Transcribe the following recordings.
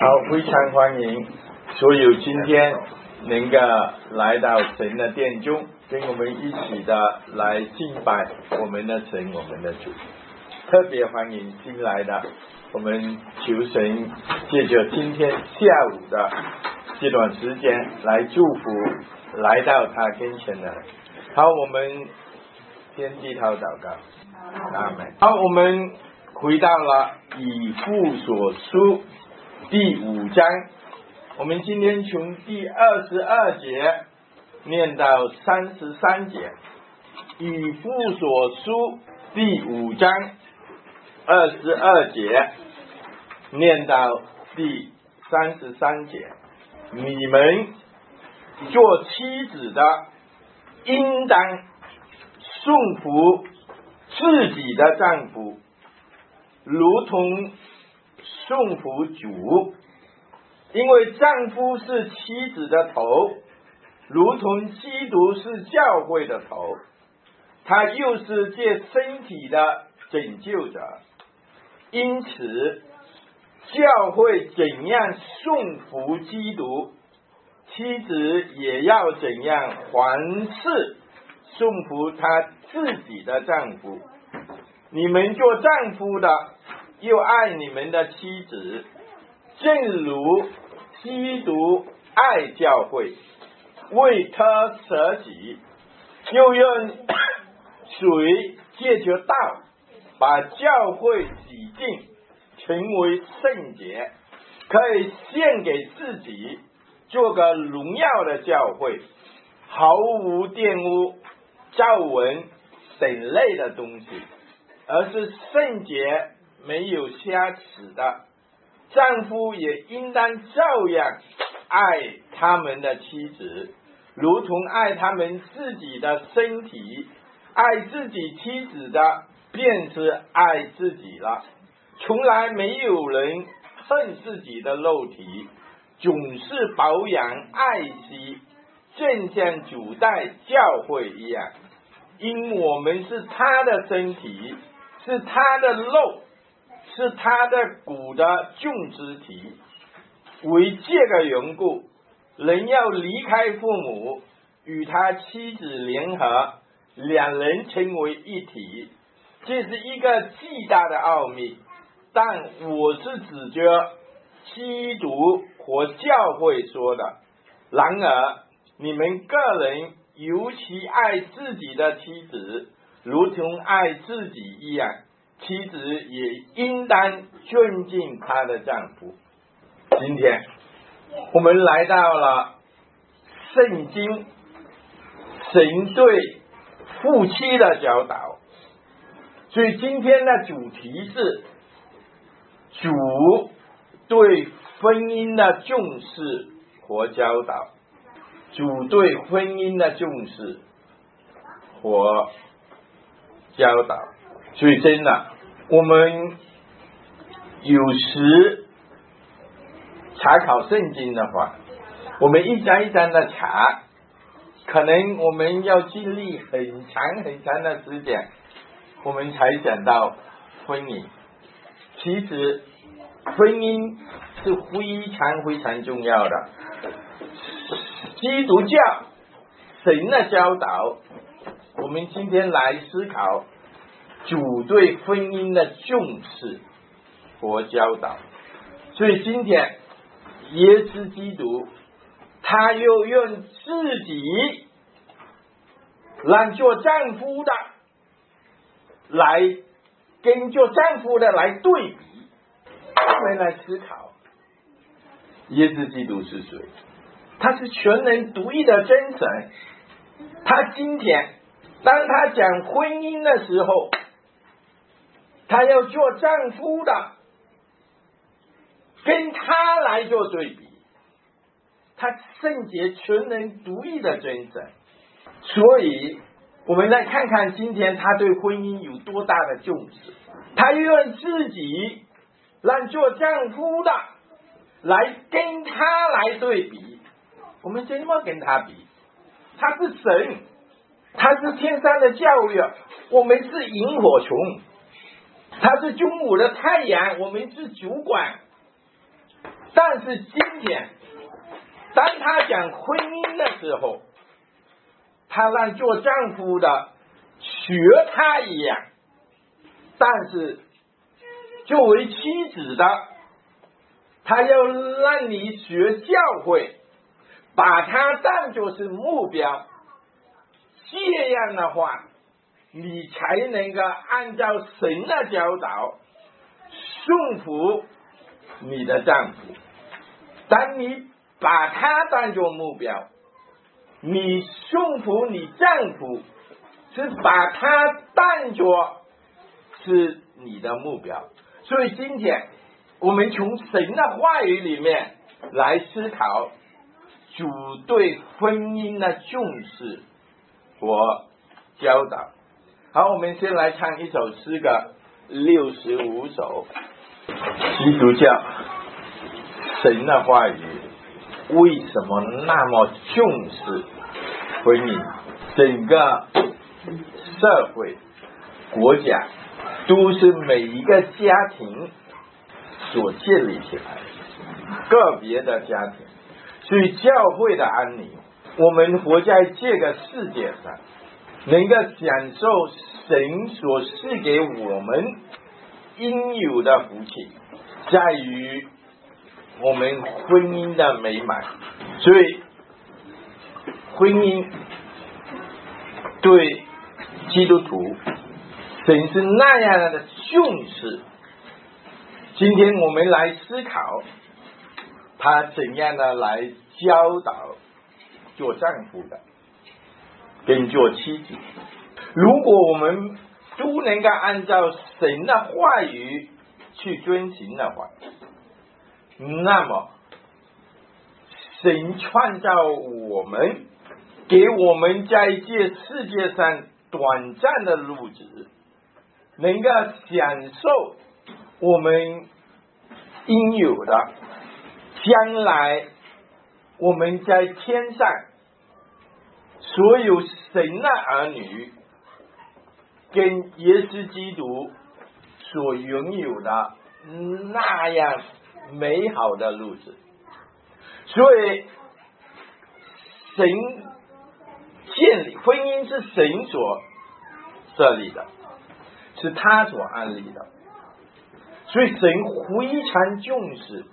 好，非常欢迎所有今天能够来到神的殿中，跟我们一起的来敬拜我们的神，我们的主。特别欢迎新来的，我们求神借着今天下午的这段时间来祝福来到他跟前的人。好，我们先低头祷告。阿们。好，我们回到了以弗所书第5章，我们今天从第22节念到33节。以弗所书第5章22节念到第33节。你们做妻子的应当顺服自己的丈夫，如同顺服主，因为丈夫是妻子的头，如同基督是教会的头，他又是借身体的拯救者。因此教会怎样顺服基督，妻子也要怎样凡事顺服她自己的丈夫。你们做丈夫的又爱你们的妻子，正如基督爱教会，为他舍己，又用水借着道把教会洗净，成为圣洁，可以献给自己，做个荣耀的教会，毫无玷污、皱纹等类的东西，而是圣洁没有瑕疵的。丈夫也应当照样爱他们的妻子，如同爱他们自己的身体。爱自己妻子的便是爱自己了。从来没有人恨自己的肉体，总是保养爱惜，正像主待教会一样，因我们是他的身体，是他的肉，是他的骨的众肢体。为这个缘故，人要离开父母，与他妻子联合，两人成为一体。这是一个巨大的奥秘，但我是指着基督和教会说的。然而你们个人尤其爱自己的妻子，如同爱自己一样，妻子也应当尊敬她的丈夫。今天我们来到了圣经神对夫妻的教导，所以今天的主题是主对婚姻的重视和教导。主对婚姻的重视和教导。所以真的，我们有时查考圣经的话，我们一章一章的查，可能我们要经历很长很长的时间，我们才讲到婚姻。其实婚姻是非常非常重要的。基督教神的教导，我们今天来思考主对婚姻的重视和教导。所以今天耶稣基督他又用自己让做丈夫的来跟做丈夫的来对比，我们来思考耶稣基督是谁。他是全能独一的真神。他今天当他讲婚姻的时候，他要做丈夫的跟他来做对比。他圣洁全能独一的真神，所以我们来看看今天他对婚姻有多大的重视。他用自己让做丈夫的来跟他来对比。我们怎么跟他比？他是神，他是天上的教育，我们是萤火虫。他是中午的太阳，我们是主管。 但是今天，当他讲婚姻的时候，他让做丈夫的学他一样，但是作为妻子的，他要让你学教会，把它当作是目标，这样的话你才能够按照神的教导顺服你的丈夫。当你把他当作目标，你顺服你丈夫是把他当作是你的目标。所以今天我们从神的话语里面来思考主对婚姻的重视和教导。好，我们先来唱一首诗歌65首。基督教神的话语为什么那么重视婚姻？整个社会国家都是每一个家庭所建立起来的，个别的家庭。所以教会的安宁，我们活在这个世界上能够享受神所赐给我们应有的福气，在于我们婚姻的美满。所以婚姻对基督徒神是那样的重视。今天我们来思考他怎样的来教导做丈夫的跟做妻子。如果我们都能够按照神的话语去遵行的话，那么神创造我们，给我们在这世界上短暂的日子，能够享受我们应有的，将来我们在天上所有神的儿女跟耶稣基督所拥有的那样美好的日子。所以神建立婚姻是神所设立的，是他所安立的，所以神非常重视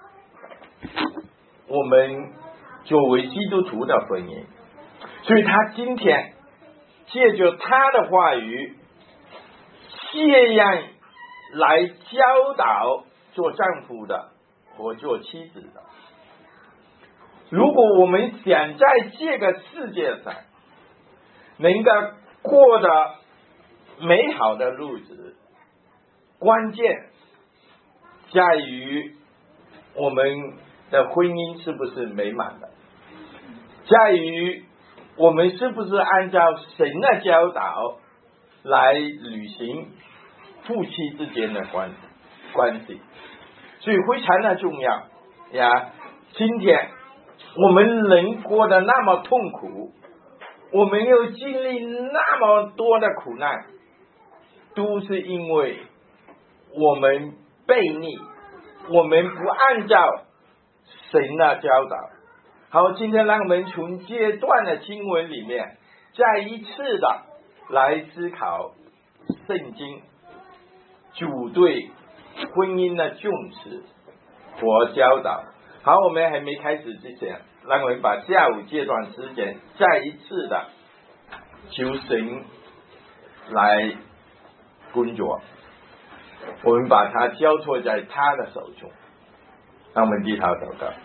我们作为基督徒的婚姻。所以他今天借着他的话语这样来教导做丈夫的和做妻子的。如果我们想在这个世界上能够过得美好的日子，关键在于我们的婚姻是不是美满的，在于我们是不是按照神的教导来履行夫妻之间的关系。所以非常的重要呀。今天我们人过得那么痛苦，我们又经历那么多的苦难，都是因为我们悖逆，我们不按照神的教导。好，今天让我们从这段的经文里面再一次的来思考圣经主对婚姻的重视和教导。好，我们还没开始之前，让我们把下午这段时间再一次的求神来工作，我们把它交托在他的手中。让我们低头祷告。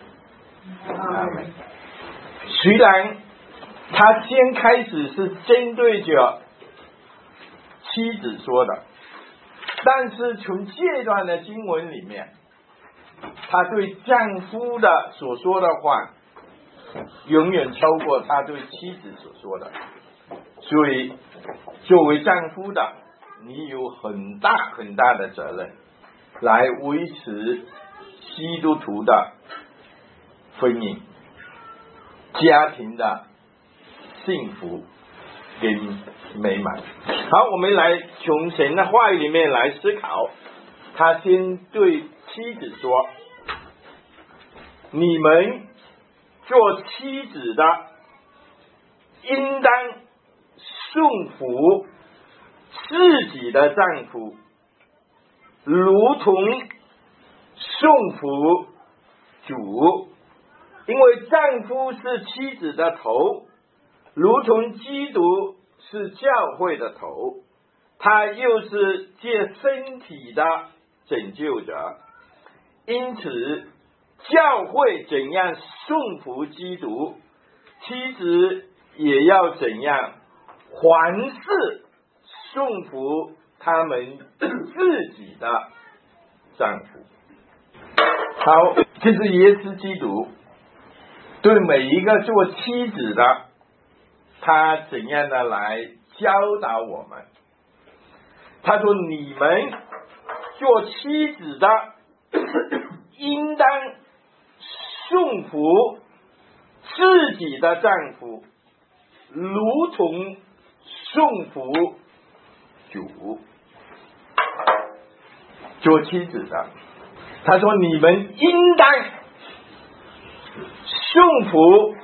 虽然他先开始是针对着妻子说的，但是从这段的经文里面，他对丈夫的所说的话永远超过他对妻子所说的。所以作为丈夫的，你有很大很大的责任来维持基督徒的婚姻家庭的幸福跟美满。好，我们来从神的话语里面来思考。他先对妻子说， 你们做妻子的应当顺服自己的丈夫，如同顺服主，因为丈夫是妻子的头，如同基督是教会的头，他又是借身体的拯救者。因此教会怎样顺服基督，妻子也要怎样凡事顺服他们自己的丈夫。好，这是耶稣基督对每一个做妻子的，他怎样的来教导我们。他说你们做妻子的应当顺服自己的丈夫，如同顺服主。做妻子的，他说你们应当顺服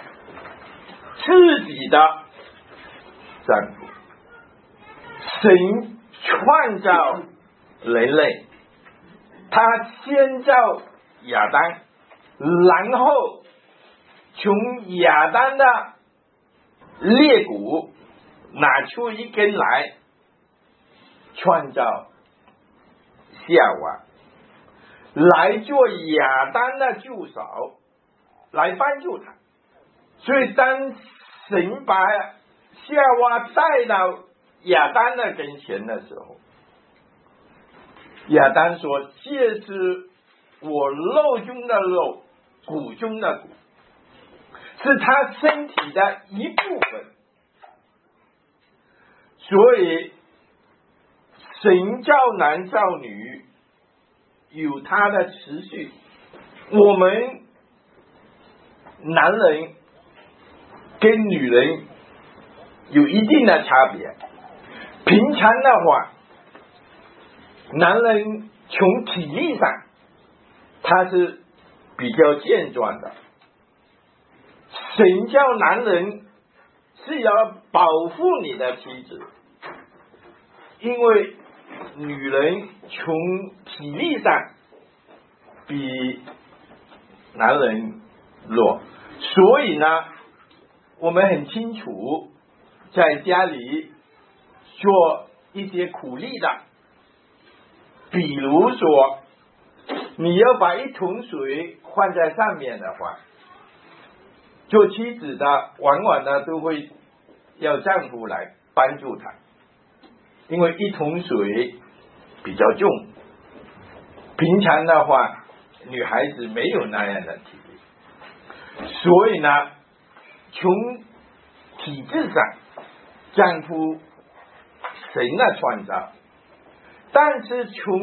自己的丈夫。神创造人类，他先造亚当，然后从亚当的肋骨拿出一根来创造夏娃，来做亚当的助手，来帮助他。所以当神把夏娃带到亚当的跟前的时候，亚当说这是我肉中的肉，骨中的骨，是他身体的一部分。所以神造男造女有他的次序，我们男人跟女人有一定的差别。平常的话，男人从体力上他是比较健壮的，神叫男人是要保护你的妻子，因为女人从体力上比男人弱，所以呢我们很清楚在家里做一些苦力的，比如说你要把一桶水放在上面的话，做妻子的往往呢都会要丈夫来帮助他，因为一桶水比较重，平常的话女孩子没有那样的体力，所以呢从体质上丈夫神的创造，但是从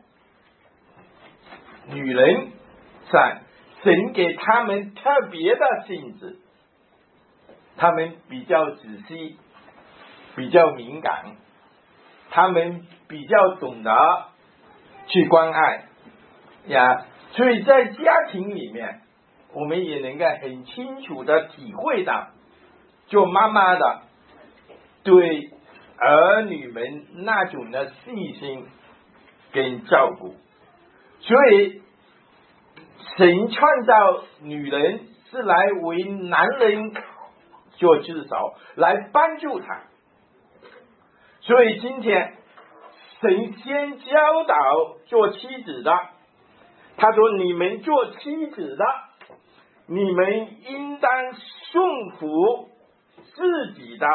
女人上神给他们特别的性质，他们比较仔细，比较敏感，他们比较懂得去关爱呀，所以在家庭里面我们也能够很清楚的体会到做妈妈的对儿女们那种的细心跟照顾。所以神创造女人是来为男人做至少来帮助他。所以今天神先教导做妻子的，他说你们做妻子的，你们应当顺服自己的，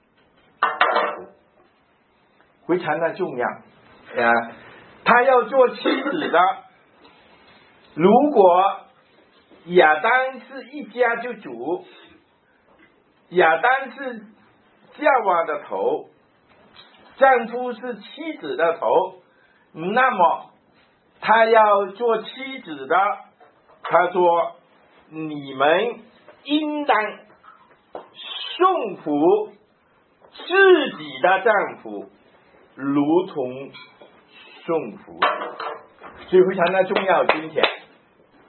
非常的重要呀。他要做妻子的，如果亚当是一家之主，亚当是夏娃的头，丈夫是妻子的头，那么他要做妻子的，他说你们应当顺服自己的丈夫，如同顺服。所以非常的重要。今天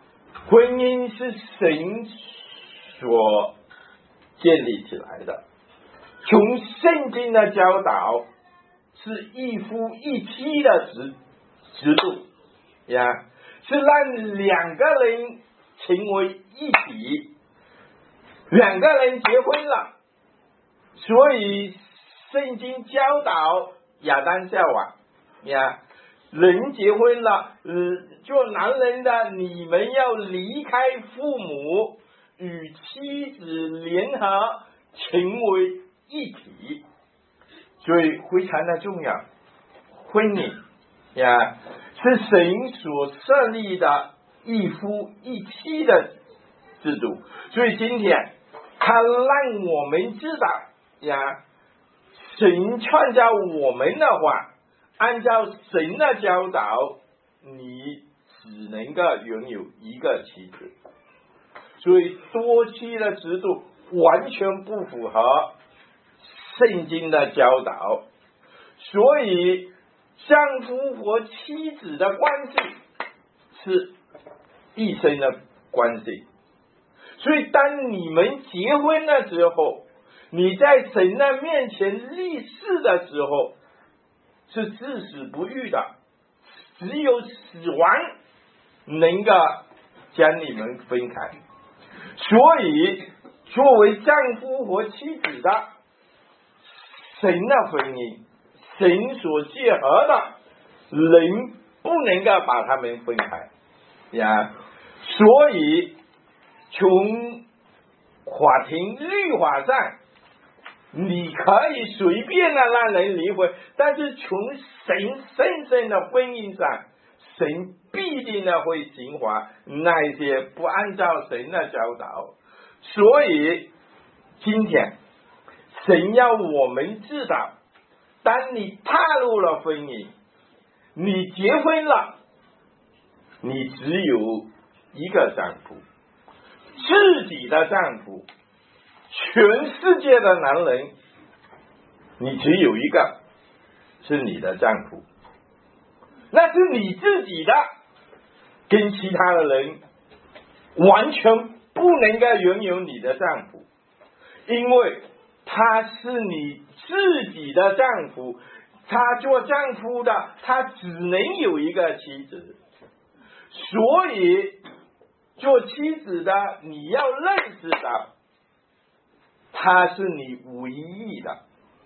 婚姻是神所建立起来的，从圣经的教导是一夫一妻的制度呀，是让两个人成为一体，两个人结婚了，所以圣经教导亚当夏娃呀，人结婚了，做男人的你们要离开父母，与妻子联合成为一体，所以非常的重要。婚姻呀，是神所设立的一夫一妻的制度，所以今天他让我们知道呀，神创造我们的话，按照神的教导，你只能够拥有一个妻子，所以多妻的制度完全不符合圣经的教导，所以丈夫和妻子的关系是一生的关系，所以当你们结婚的时候，你在神的面前立誓的时候是至死不渝的，只有死亡能够将你们分开。所以作为丈夫和妻子的神的婚姻，神所结合的人不能够把他们分开呀。所以从法庭律法上你可以随便的让人离婚，但是从神圣圣的婚姻上，神必定的会刑罚那一些不按照神的教导。所以今天神要我们知道，当你踏入了婚姻，你结婚了，你只有一个丈夫，自己的丈夫，全世界的男人你只有一个，是你的丈夫，那是你自己的，跟其他的人完全不能够拥有你的丈夫，因为他是你自己的丈夫，他做丈夫的他只能有一个妻子，所以做妻子的你要认识到他是你唯一的，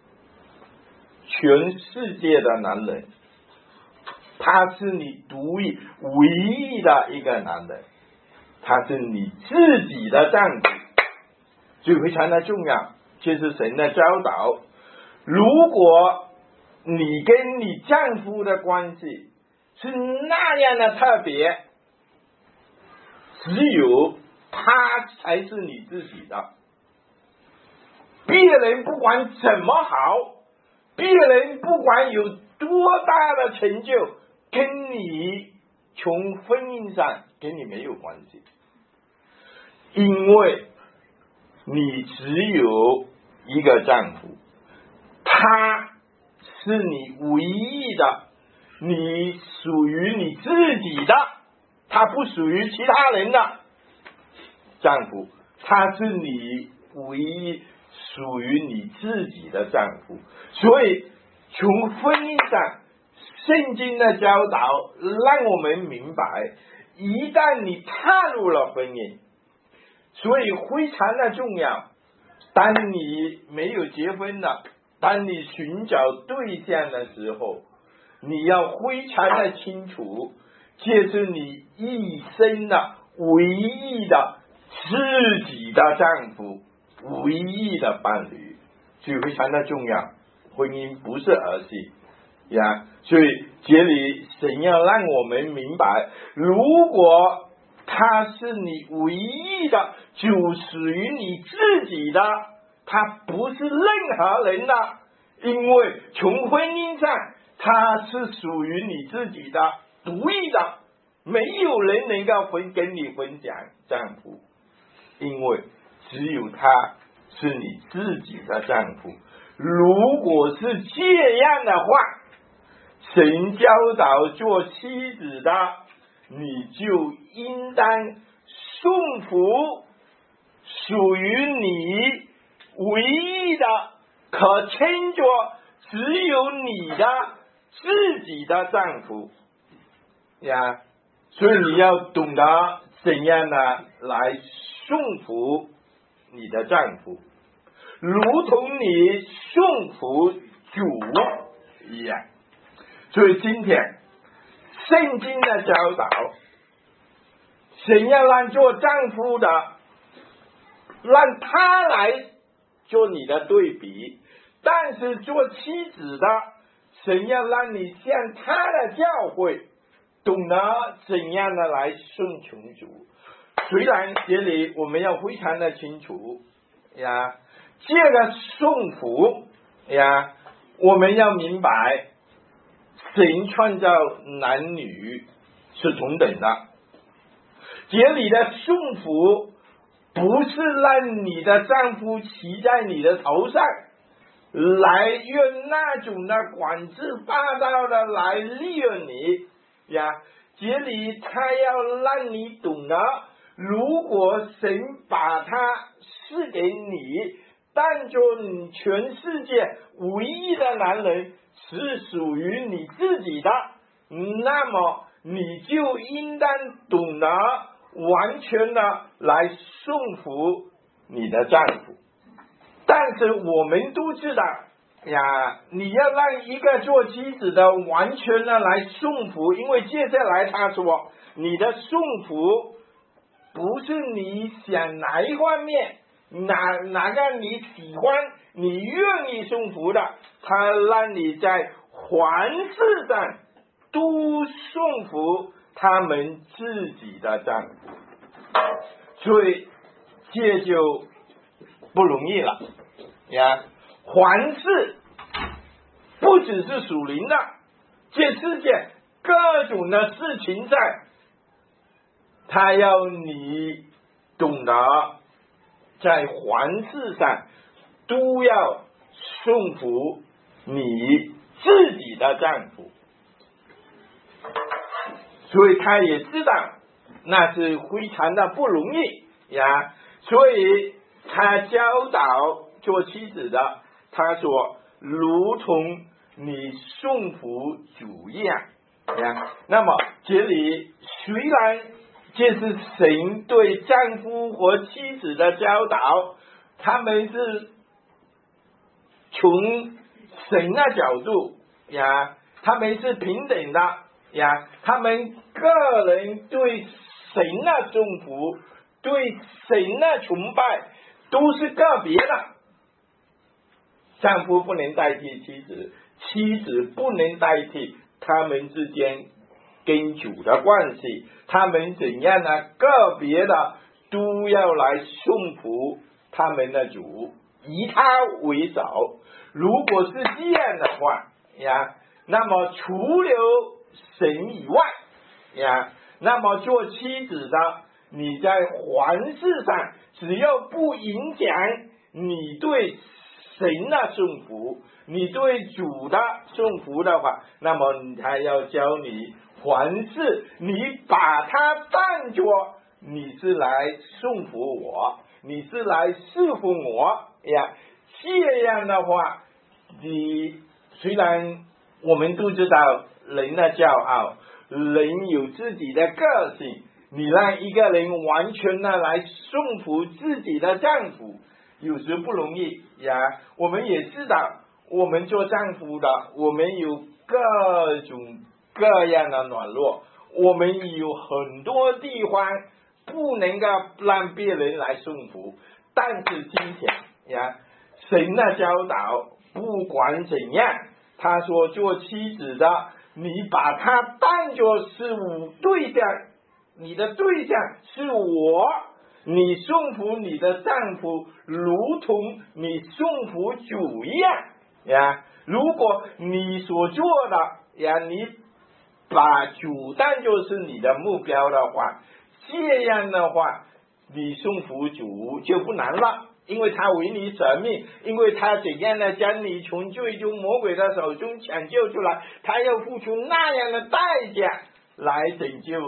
全世界的男人，他是你独一唯一的一个男人，他是你自己的丈夫，所以非常的重要，这是神的教导。如果你跟你丈夫的关系是那样的特别，只有他才是你自己的，别人不管怎么好，别人不管有多大的成就，跟你从婚姻上跟你没有关系，因为你只有一个丈夫，他是你唯一的，你属于你自己的，他不属于其他人的丈夫，他是你唯一属于你自己的丈夫。所以从婚姻上，圣经的教导让我们明白，一旦你踏入了婚姻，所以非常的重要，当你没有结婚了，当你寻找对象的时候，你要非常的清楚，这是你一生的唯一的自己的丈夫，唯一的伴侣，所以非常的重要。婚姻不是儿戏呀，所以这里神要让我们明白，如果他是你唯一的，就属于你自己的，他不是任何人的，因为从婚姻上他是属于你自己的，独一的，没有人能够跟你分享丈夫，因为只有他是你自己的丈夫。如果是这样的话，神教导做妻子的，你就应当顺服属于你唯一的可称作只有你的自己的丈夫呀，所以你要懂得怎样的来顺服你的丈夫，如同你顺服主一样。所以今天圣经的教导，怎样让做丈夫的让他来做你的对比，但是做妻子的怎样让你像他的教会懂得怎样的来顺从主。虽然这里我们要非常的清楚呀，这个顺服呀，我们要明白神创造男女是同等的，这里的顺服不是让你的丈夫骑在你的头上，来用那种的管制霸道的来利用你呀。这里他要让你懂得，如果神把他赐给你，当作你全世界唯一的男人是属于你自己的，那么你就应当懂得完全的来顺服你的丈夫。但是我们都知道呀，你要让一个做妻子的完全的来顺服，因为接下来他说你的顺服不是你想哪一方面，哪个你喜欢你愿意顺服的，他让你在凡事上都顺服他们自己的丈夫，所以这就不容易了呀。凡事不只是属灵的，这世界各种的事情在，他要你懂得在凡事上都要顺服你自己的丈夫，所以他也知道那是非常的不容易呀，所以他教导做妻子的，他说如同你顺服主一样呀。那么这里虽然这是神对丈夫和妻子的教导，他们是从神的角度呀，他们是平等的呀，他们个人对神的顺服，对神的崇拜都是个别的。丈夫不能代替妻子，妻子不能代替他们之间跟主的关系，他们怎样呢？个别的都要来顺服他们的主，以他为首。如果是这样的话呀，那么除了神以外呀，那么做妻子的，你在凡事上只要不影响你对神的顺服，你对主的顺服的话，那么他要教你凡事你把它当作你是来顺服我，你是来侍奉我呀。这样的话，你虽然我们都知道人的骄傲，人有自己的个性，你让一个人完全的来顺服自己的丈夫，有时不容易呀。我们也知道，我们做丈夫的，我们有各种各样的软弱，我们有很多地方不能够让别人来顺服。但是今天呀，神的教导不管怎样，他说做妻子的，你把他当作是对象，你的对象是我，你顺服你的丈夫如同你顺服主一样呀。如果你所做的呀，你把主当作是你的目标的话，这样的话你顺服主就不难了，因为他为你舍命，因为他怎样的将你从最终魔鬼的手中抢救出来，他要付出那样的代价来拯救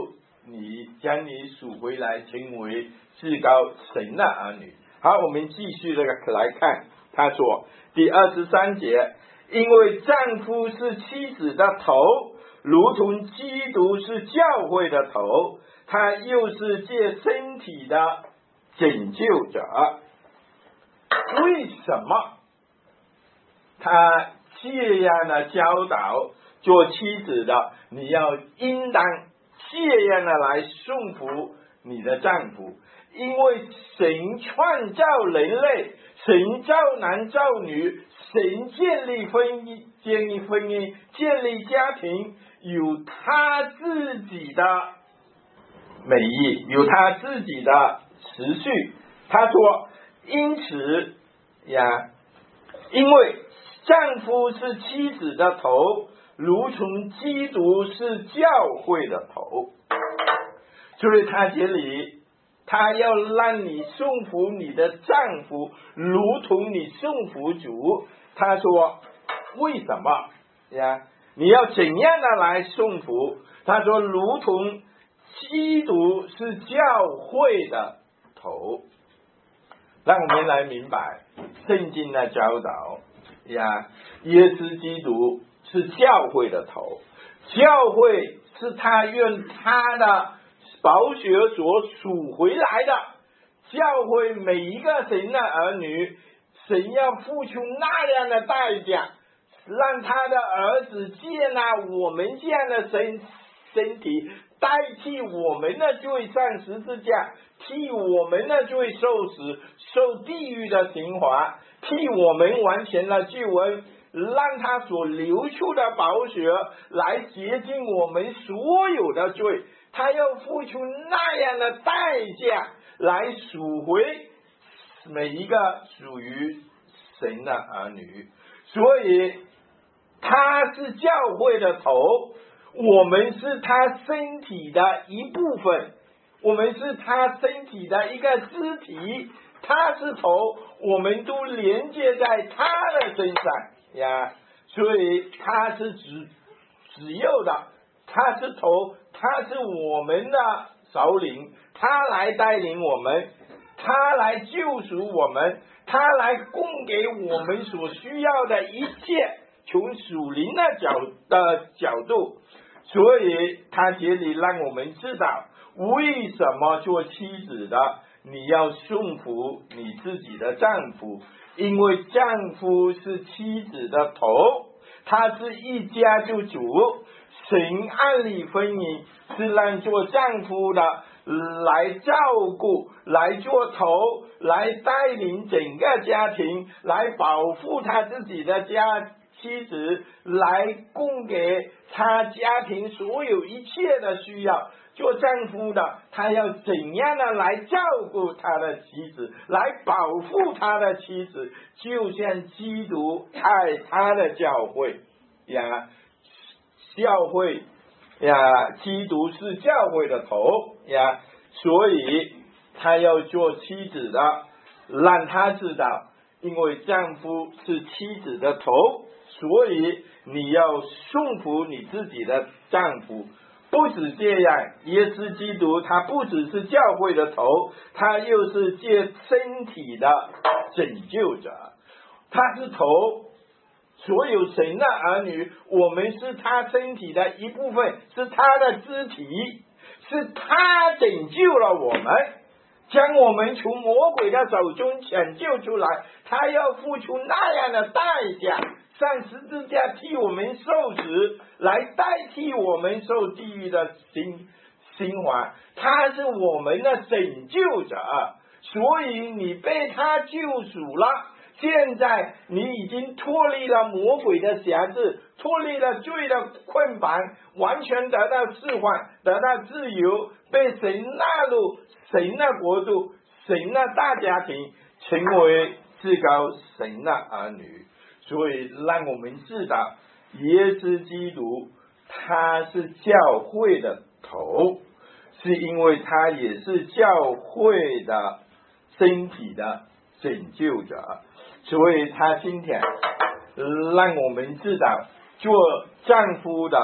你将你赎回来，成为至高神的儿女。好，我们继续来看，他说第23节，因为丈夫是妻子的头，如同基督是教会的头，他又是借身体的拯救者。为什么他这样的教导做妻子的，你要应当这样的来顺服你的丈夫？因为神创造人类，神造男造女，神建立婚姻，建立家庭，有他自己的美意，有他自己的时序。他说因此呀，因为丈夫是妻子的头，如同基督是教会的头。所以他这里他要让你顺服你的丈夫，如同你顺服主。他说为什么呀？你要怎样的来顺服？他说如同基督是教会的头。让我们来明白圣经的教导呀，耶稣基督是教会的头，教会是他用他的宝血所赎回来的。教会每一个神的儿女，神要付出那样的代价，让他的儿子接纳我们这样的身体，代替我们的罪上十字架，替我们的罪受死，受地狱的刑罚，替我们完成了救恩，让他所流出的宝血来洁净我们所有的罪。他要付出那样的代价来赎回每一个属于神的儿女。所以他是教会的头，我们是他身体的一部分，我们是他身体的一个肢体。他是头，我们都连接在他的身上呀。所以他是只有的，他是头，他是我们的首领，他来带领我们，他来救赎我们，他来供给我们所需要的一切，从属灵的角度。所以他这里让我们知道为什么做妻子的你要顺服你自己的丈夫，因为丈夫是妻子的头，他是一家之主。神按立婚姻是让做丈夫的来照顾，来做头，来带领整个家庭，来保护他自己的妻子，来供给他家庭所有一切的需要。做丈夫的他要怎样的来照顾他的妻子，来保护他的妻子，就像基督爱他的教会呀。教会呀，基督是教会的头呀，所以他要做妻子的，让他知道，因为丈夫是妻子的头，所以你要顺服你自己的丈夫。不止这样，耶稣基督他不只是教会的头，他又是借身体的拯救者。他是头，所有神的儿女，我们是他身体的一部分，是他的肢体，是他拯救了我们，将我们从魔鬼的手中拯救出来。他要付出那样的代价，上十字架替我们受死，来代替我们受地狱的刑罚。他是我们的拯救者，所以你被他救赎了。现在你已经脱离了魔鬼的辖制，脱离了罪的捆绑，完全得到释放，得到自由，被神纳入神的国度，神的大家庭，成为至高神的儿女。所以让我们知道耶稣基督他是教会的头，是因为他也是教会的身体的拯救者。所以他今天让我们知道做丈夫的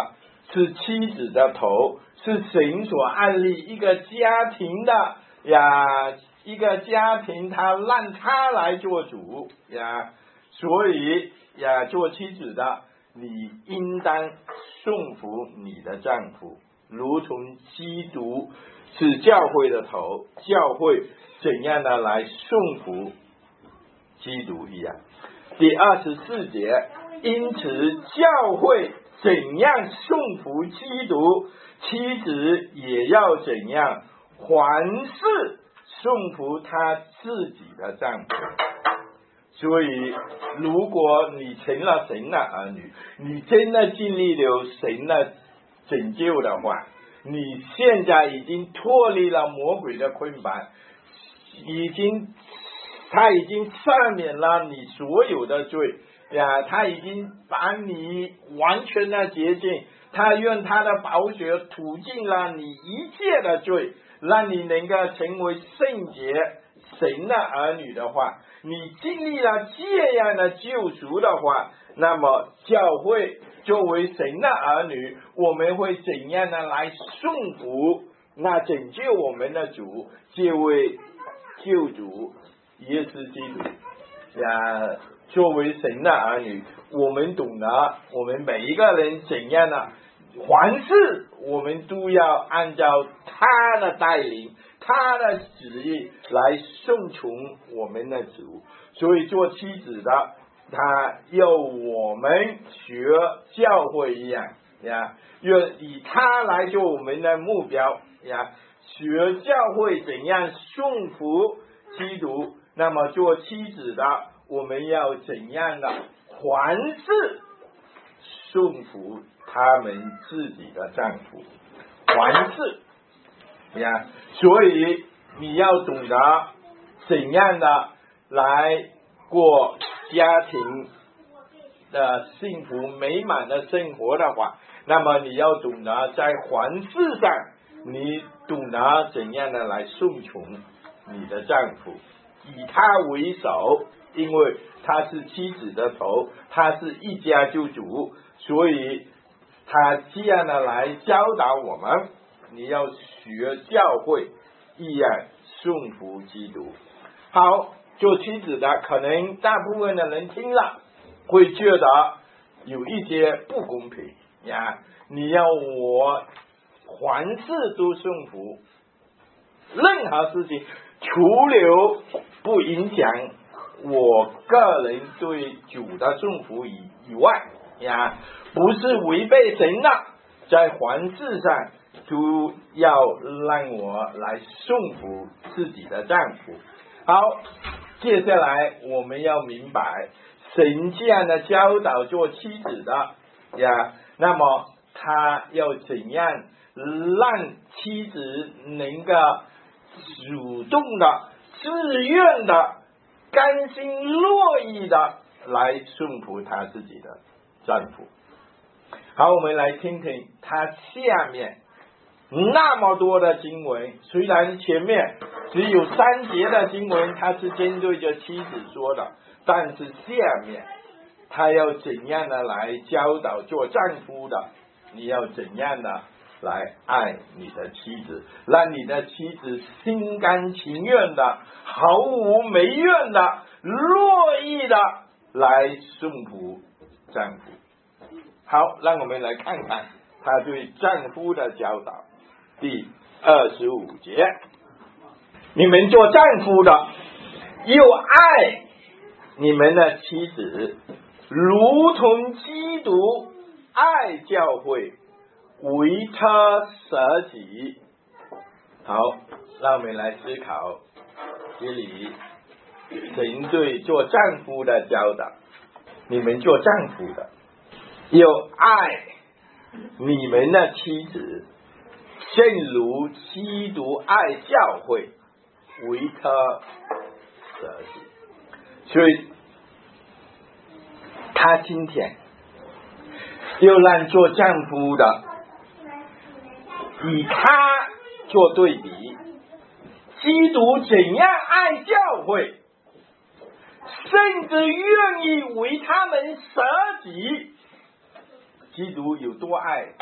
是妻子的头，是神所安立一个家庭的一个家庭，他让他来做主所以做妻子的，你应当顺服你的丈夫，如同基督是教会的头，教会怎样的来顺服基督一样。第24节，因此教会怎样顺服基督，妻子也要怎样，凡事顺服他自己的丈夫。所以如果你成了神的儿女，你真的经历了神的拯救的话，你现在已经脱离了魔鬼的捆绑，他已经赦免了你所有的罪他已经把你完全的洁净，他用他的宝血涂净了你一切的罪，让你能够成为圣洁神的儿女的话，你经历了这样的救赎的话，那么教会作为神的儿女，我们会怎样的来顺服那拯救我们的主，这位救主耶稣基督作为神的儿女，我们懂得我们每一个人怎样的凡事我们都要按照他的带领，他的旨意来顺从我们的主。所以做妻子的，他要我们学教会一样要以他来做我们的目标学教会怎样顺服基督。那么做妻子的，我们要怎样的凡事顺服他们自己的丈夫，凡事所以你要懂得怎样的来过家庭的幸福美满的生活的话，那么你要懂得在凡事上，你懂得怎样的来顺从你的丈夫，以他为首，因为他是妻子的头，他是一家之主，所以他这样的来教导我们，你要学教会一样顺服基督。好，做妻子的，可能大部分的人听了会觉得有一些不公平你要我凡事都顺服，任何事情除了不影响我个人对主的顺服以外不是违背神的，在凡事上都要让我来顺服自己的丈夫。好，接下来我们要明白神这样的教导做妻子的那么他要怎样让妻子能够主动的、自愿的、甘心乐意的来顺服他自己的丈夫。好，我们来听听他下面那么多的经文，虽然前面只有3节的经文他是针对着妻子说的，但是下面他要怎样的来教导做丈夫的，你要怎样的来爱你的妻子，让你的妻子心甘情愿的、毫无埋怨的、乐意的来顺服丈夫。好，让我们来看看他对丈夫的教导。第25节，你们做丈夫的又爱你们的妻子，如同基督爱教会，为他舍己。好，让我们来思考这里神对做丈夫的教导。你们做丈夫的要爱你们的妻子，正如基督爱教会，为他舍己。所以他今天又让做丈夫的以他做对比，基督怎样爱教会，甚至愿意为他们舍己。基督有多爱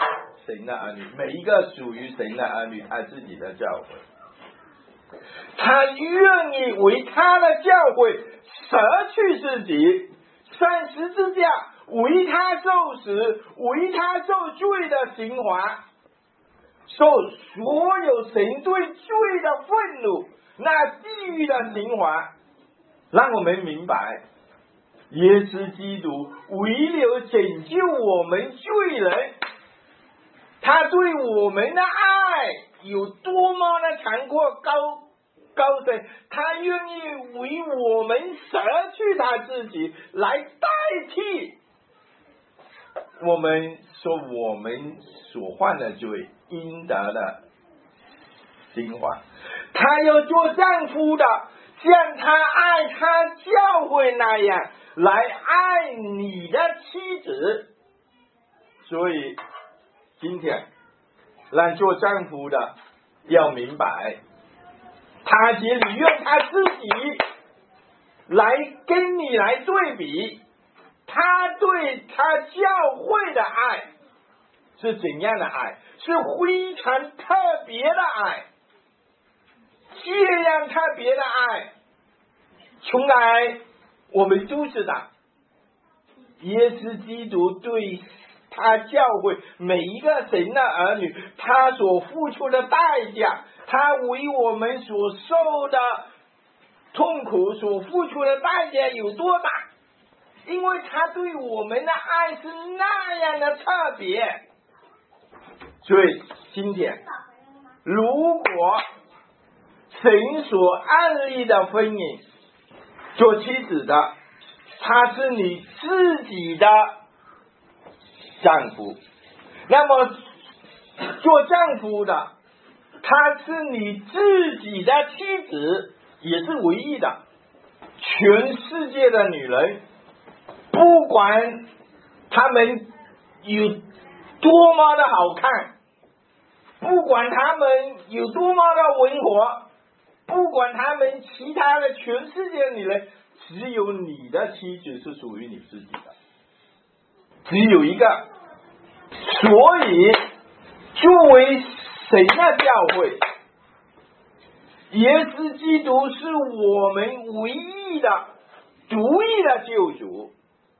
神的儿女，每一个属于神的儿女，他自己的教会，他愿意为他的教会舍去自己，上十字架，为他受死，为他受罪的刑罚，受所有神对罪的愤怒，那地狱的刑罚，让我们明白耶稣基督为了拯救我们罪人，他对我们的爱有多么的长阔高深，他愿意为我们舍去他自己，来代替我们所犯的罪应得的刑罚。他要做丈夫的，像他爱他教会那样来爱你的妻子。所以今天让做丈夫的要明白，他这里用他自己来跟你来对比，他对他教会的爱是怎样的爱，是非常特别的爱。这样特别的爱从来我们都知道，耶稣基督对他教会每一个神的儿女，他所付出的代价，他为我们所受的痛苦所付出的代价有多大，因为他对我们的爱是那样的特别。所以今天如果神所安立的婚姻，做妻子的他是你自己的丈夫，那么做丈夫的他是你自己的妻子，也是唯一的。全世界的女人，不管她们有多么的好看，不管她们有多么的温和，不管她们其他的全世界的女人，只有你的妻子是属于你自己的，只有一个。所以作为神的教会，耶稣基督是我们唯一的独一的救主，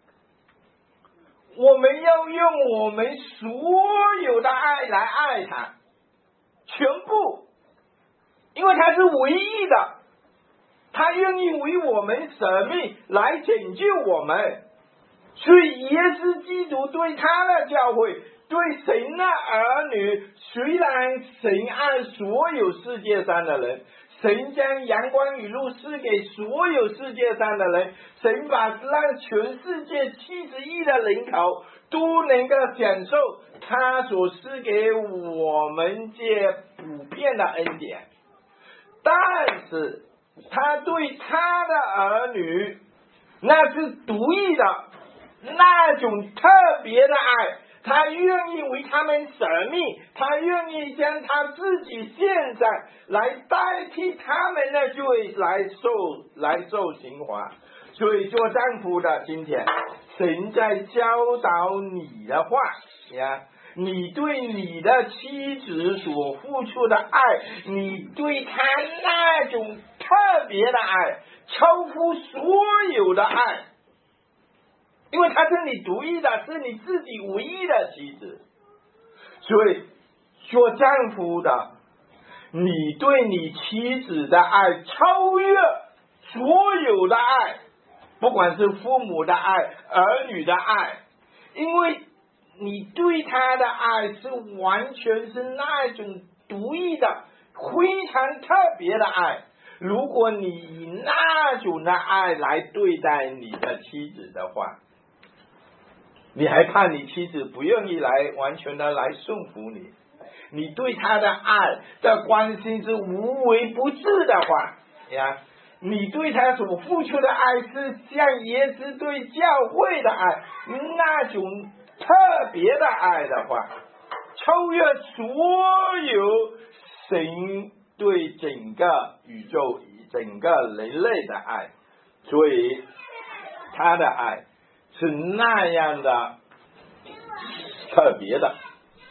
我们要用我们所有的爱来爱他，全部，因为他是唯一的，他愿意为我们舍命来拯救我们。所以耶稣基督对他的教会，对神的儿女，虽然神爱所有世界上的人，神将阳光雨露赐给所有世界上的人，神把让全世界70亿的人口都能够享受他所赐给我们这普遍的恩典，但是他对他的儿女那是独一的那种特别的爱，他愿意为他们舍命，他愿意将他自己献上，来代替他们的罪，来受刑罚。所以做丈夫的，今天神在教导你的话呀，你对你的妻子所付出的爱，你对他那种特别的爱，超乎所有的爱，因为她是你独一的，是你自己唯一的妻子。所以做丈夫的，你对你妻子的爱超越所有的爱，不管是父母的爱，儿女的爱，因为你对他的爱是完全是那种独一的非常特别的爱。如果你以那种的爱来对待你的妻子的话，你还怕你妻子不愿意来完全的来顺服你，你对他的爱的关心是无微不至的话呀，你对他所付出的爱是像耶稣对教会的爱那种特别的爱的话，超越所有神对整个宇宙整个人类的爱。所以他的爱是那样的特别的。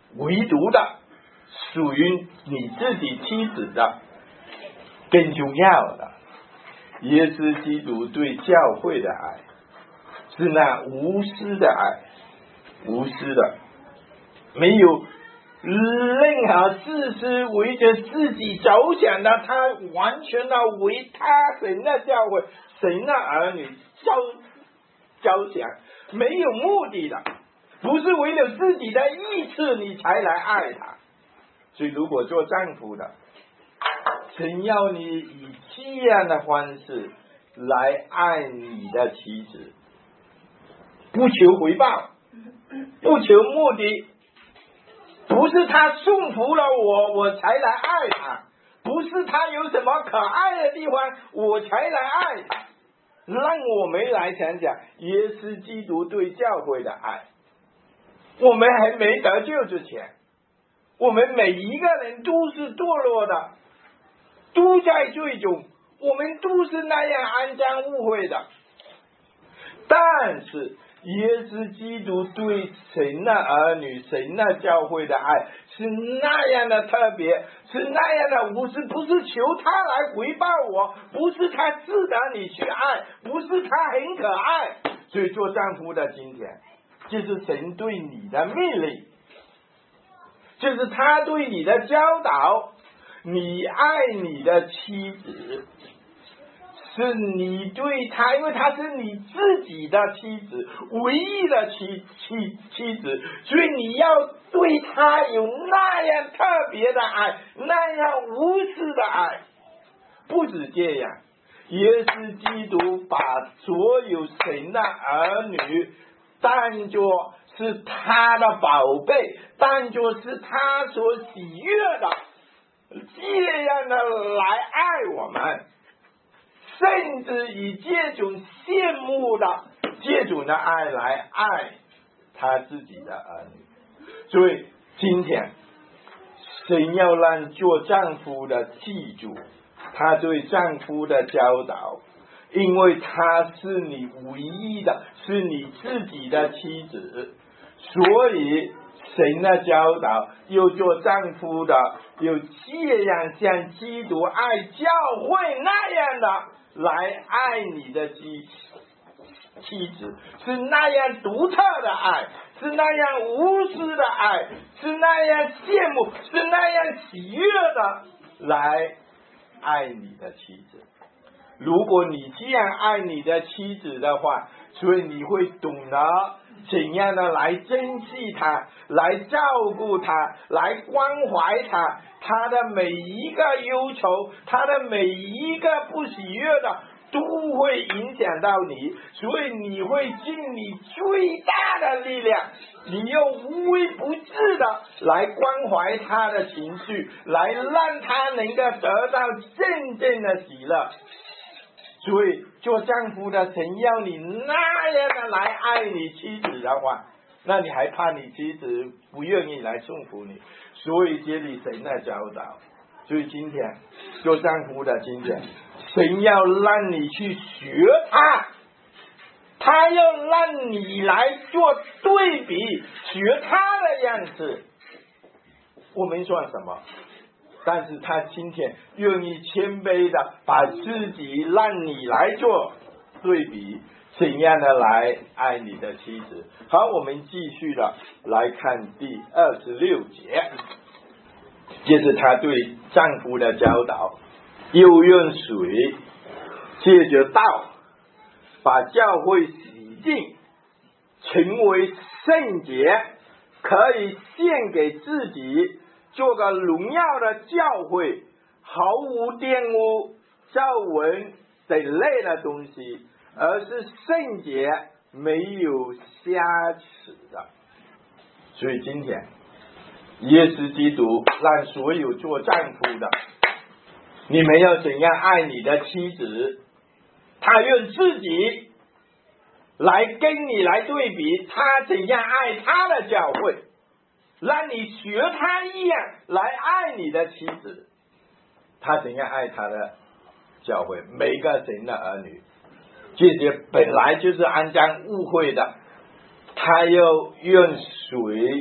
唯独的属于你自己妻子的，更重要的，耶稣基督对教会的爱是那无私的爱，无私的，没有任何自私为着自己着想的，他完全的为他神的教会、神的儿女着想，没有目的的，不是为了自己的意志你才来爱他。所以如果做丈夫的，神要你以这样的方式来爱你的妻子，不求回报，不求目的，不是他顺服了我才来爱他，不是他有什么可爱的地方我才来爱他。让我们来想想耶稣基督对教会的爱。我们还没得救之前，我们每一个人都是堕落的，都在罪中，我们都是那样肮脏污秽的。但是耶稣基督对神的儿女、神的教会的爱是那样的特别，是那样的无私，不是求他来回报我，不是他值得你去爱，不是他很可爱。所以做丈夫的今天，就是神对你的命令，就是他对你的教导，你爱你的妻子，是你对他，因为他是你自己的妻子，唯一的妻子，所以你要对他有那样特别的爱，那样无私的爱。不止这样，耶稣基督把所有神的儿女当作是他的宝贝，当作是他所喜悦的，这样的来爱我们，甚至以这种羡慕的这种的爱来爱他自己的儿女。所以今天神要让做丈夫的记住他对丈夫的教导，因为他是你唯一的，是你自己的妻子，所以神的教导又做丈夫的有这样像基督爱教会那样的来爱你的妻子，是那样独特的爱，是那样无私的爱，是那样羡慕，是那样喜悦的来爱你的妻子。如果你这样爱你的妻子的话，所以你会懂得怎样的来珍惜她，来照顾她，来关怀她，她的每一个忧愁，她的每一个不喜悦的都会影响到你，所以你会尽你最大的力量，你又无微不至的来关怀她的情绪，来让她能够得到真正的喜乐。所以做丈夫的神要你那样的来爱你妻子的话，那你还怕你妻子不愿意来顺服你？所以这里神的教导，所以今天做丈夫的今天，神要让你去学他要让你来做对比，学他的样子。我们算什么？但是他今天愿意谦卑的把自己让你来做对比，怎样的来爱你的妻子。好，我们继续的来看第26节，这是他对丈夫的教导，又用水借着道把教会洗净，成为圣洁，可以献给自己，做个荣耀的教会，毫无玷污、皱纹等类的东西，而是圣洁，没有瑕疵的。所以今天耶稣基督让所有做丈夫的，你们要怎样爱你的妻子，他用自己来跟你来对比，他怎样爱他的教会，让你学他一样来爱你的妻子，他怎样爱他的教会，每个神的儿女，这些本来就是肮脏污秽的，他要用水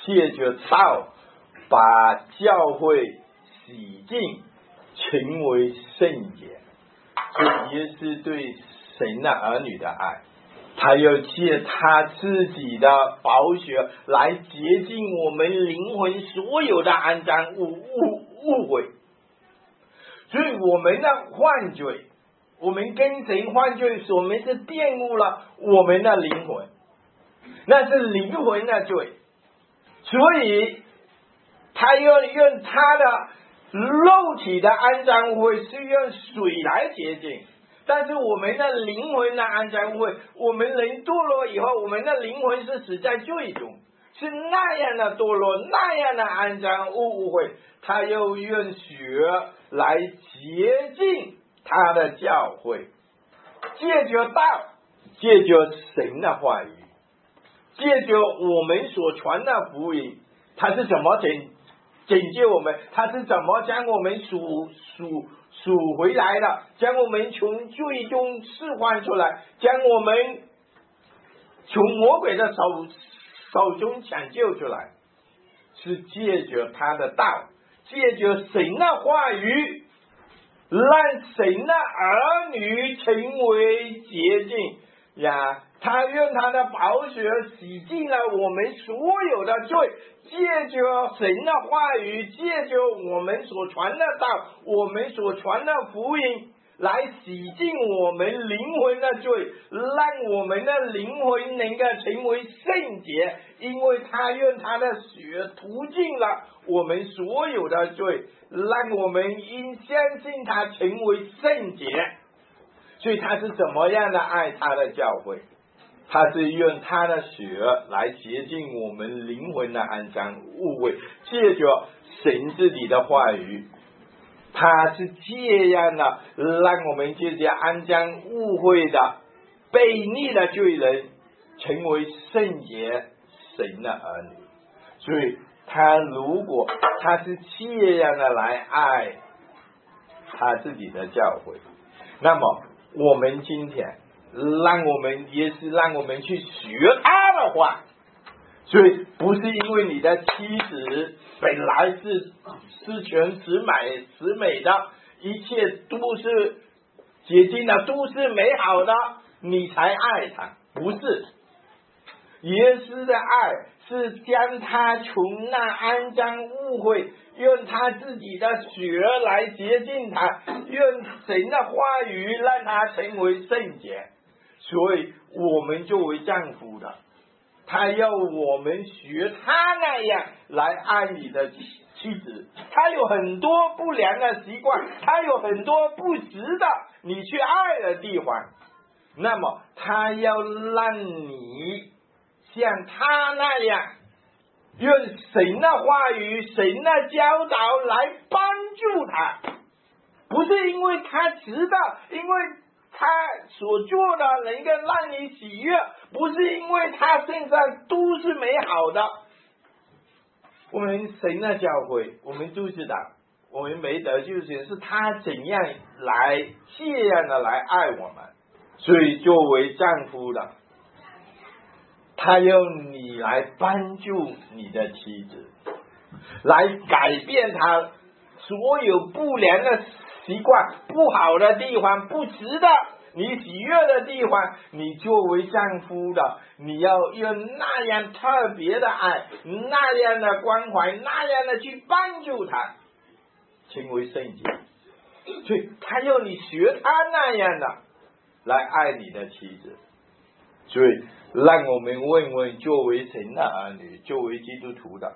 借着道把教会洗净，成为圣洁。所以耶稣对神的儿女的爱，他要借他自己的宝血来洁净我们灵魂所有的肮脏误会。所以我们的犯罪，我们跟神犯罪，我们是玷污了我们的灵魂，那是灵魂的罪。所以他要用他的肉体的肮脏会是用水来洁净，但是我们的灵魂的肮脏会，我们人堕落以后，我们的灵魂是死在罪中，是那样的堕落，那样的肮脏误会，他又用血来洁净他的教会，借着道，借着神的话语，借着我们所传的福音，他是怎么拯救我们，他是怎么将我们赎回来的，将我们从罪中释放出来，将我们从魔鬼的手中抢救出来，是借着他的道，借着神的话语，让神的儿女成为洁净呀！他用他的宝血洗净了我们所有的罪，借着神的话语，借着我们所传的道，我们所传的福音，来洗净我们灵魂的罪，让我们的灵魂能够成为圣洁，因为他用他的血涂净了我们所有的罪，让我们因相信他成为圣洁。所以他是怎么样的爱他的教会，他是用他的血来洁净我们灵魂的肮脏误会，借着神自己的话语，他是这样的让我们这些肮脏误会的悖逆的罪人成为圣洁神的儿女。所以他如果他是这样的来爱他自己的教会，那么我们今天也是让我们去学他的话。所以不是因为你的妻子本来是全十美的，一切都是洁净的，都是美好的，你才爱他，不是。耶稣的爱是将他从那肮脏误会，用他自己的血来洁净他，用神的话语让他成为圣洁。所以我们作为丈夫的，他要我们学他那样来爱你的妻子。他有很多不良的习惯，他有很多不值得你去爱的地方，那么他要让你像他那样用神的话语，神的教导来帮助他，不是因为他值得，因为他所做的能够让你喜悦，不是因为他身上都是美好的。我们神的教会，我们都知道，我们没得救是他怎样来这样的来爱我们。所以作为丈夫的，他要你来帮助你的妻子，来改变他所有不良的习惯，不好的地方，不值得你喜悦的地方。你作为丈夫的，你要用那样特别的爱，那样的关怀，那样的去帮助他成为圣洁。所以他要你学他那样的来爱你的妻子。所以让我们问问，作为神的儿女，作为基督徒的，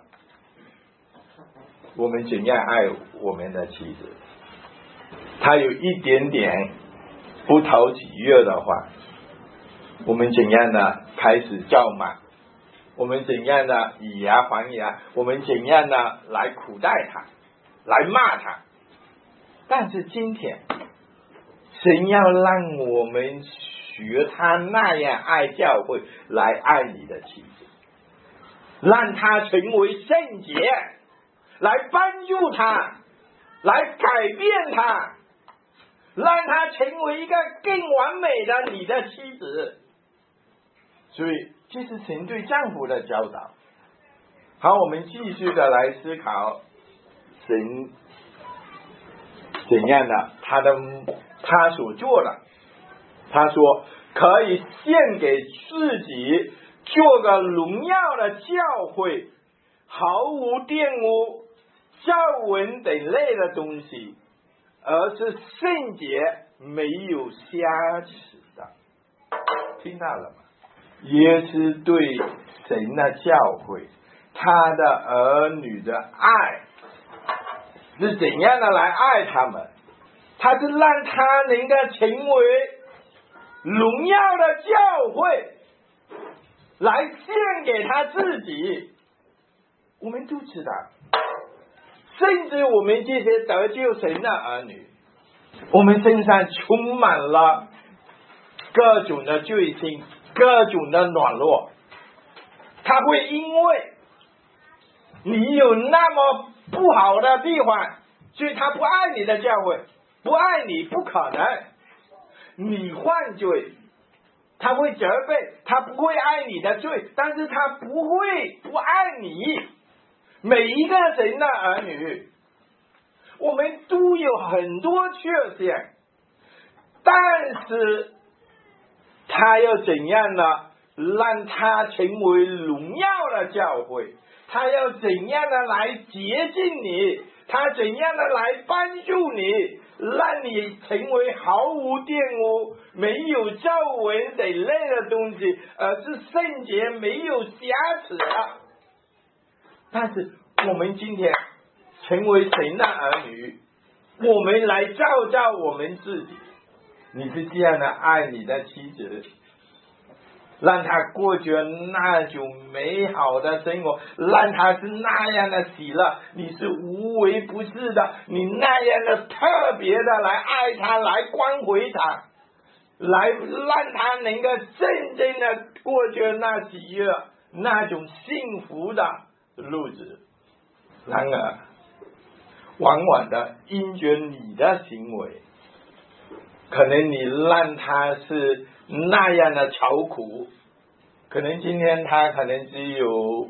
我们怎样爱我们的妻子？他有一点点不讨喜悦的话，我们怎样的开始叫骂，我们怎样的以牙还牙，我们怎样的来苦待他，来骂他。但是今天神要让我们学他那样爱教会，来爱你的妻子，让他成为圣洁，来帮助他，来改变他，让他成为一个更完美的你的妻子。所以这是神对丈夫的教导。 好，我们继续的来思考神怎样的，他所做的。他说可以献给自己做个荣耀的教会，毫无玷污、皱纹等类的东西，而是圣洁没有瑕疵的。听到了吗？耶稣对神的教会，他的儿女的爱是怎样的来爱他们？他是让他能够成为荣耀的教会，来献给他自己。我们都知道，甚至我们这些得救神的儿女，我们身上充满了各种的罪性，各种的软弱。他会因为你有那么不好的地方，所以他不爱你的教会，不爱你不可能。你犯罪，他会责备，他不会爱你的罪，但是他不会不爱你。每一个神的儿女，我们都有很多缺陷，但是他要怎样呢？让他成为荣耀的教会，他要怎样的来洁净你，他怎样的来帮助你，让你成为毫无玷污、没有皱纹等类的东西，而是圣洁没有瑕疵的。但是我们今天成为神的儿女，我们来照我们自己。你是这样的爱你的妻子，让他过着那种美好的生活，让他是那样的喜乐，你是无微不至的，你那样的特别的来爱他，来关怀他，来让他能够真正的过着那喜悦、那种幸福的日子。然而往往的因着你的行为，可能你让他是那样的愁苦，可能今天他可能只有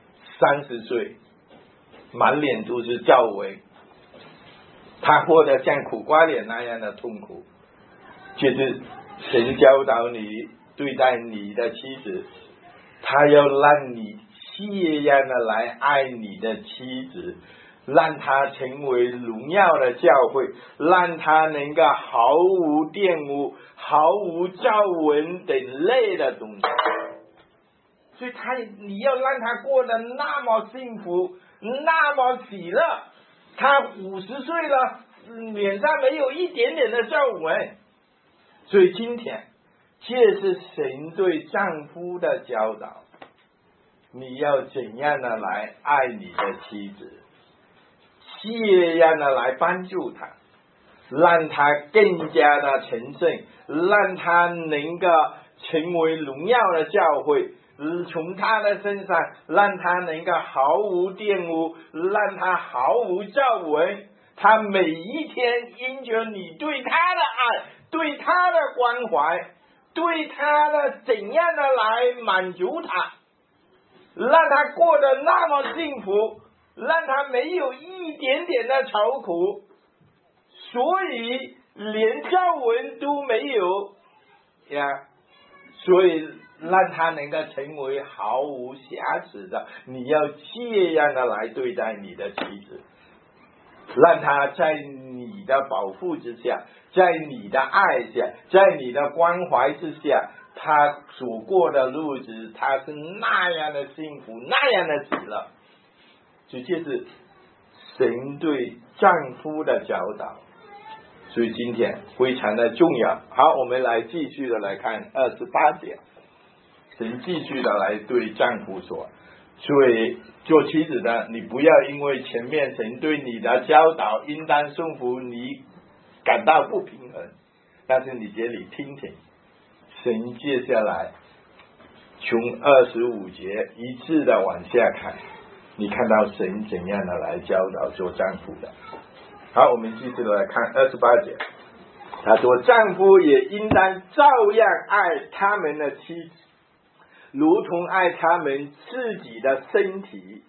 30岁，满脸都是皱纹，他活得像苦瓜脸那样的痛苦。就是神教导你对待你的妻子，他要让你这样的来爱你的妻子，让他成为荣耀的教会，让他能够毫无玷污、毫无皱纹等类的东西。所以你要让他过得那么幸福，那么喜乐。他50岁了，脸上没有一点点的皱纹。所以今天这是神对丈夫的教导，你要怎样的来爱你的妻子，这样的来帮助他，让他更加的成圣，让他能够成为荣耀的教会，从他的身上让他能够毫无玷污，让他毫无皱纹。他每一天因着你对他的爱，对他的关怀，对他的怎样的来满足他，让他过得那么幸福，让他没有一点点的愁苦，所以连皱纹都没有呀，所以让他能够成为毫无瑕疵的。你要这样的来对待你的妻子，让他在你的保护之下，在你的爱下，在你的关怀之下，他所过的日子，他是那样的幸福，那样的喜乐。所以这是神对丈夫的教导，所以今天非常的重要。好，我们来继续的来看28节，神继续的来对丈夫说，所以做妻子的，你不要因为前面神对你的教导应当顺服，你感到不平衡，但是你这里听听神接下来从25节一致的往下看，你看到神怎样的来教导做丈夫的。好，我们继续的来看28节，他说丈夫也应当照样爱他们的妻子，如同爱他们自己的身体。